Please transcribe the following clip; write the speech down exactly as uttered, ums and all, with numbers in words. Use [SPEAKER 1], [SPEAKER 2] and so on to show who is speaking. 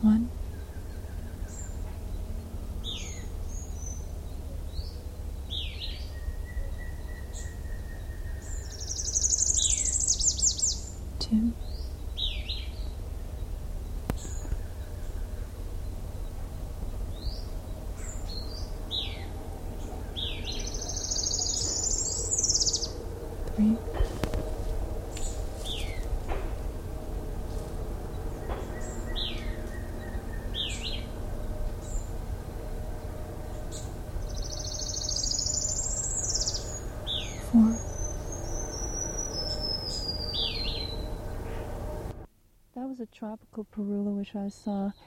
[SPEAKER 1] One. Two. Three. Four. That was a tropical parula which I saw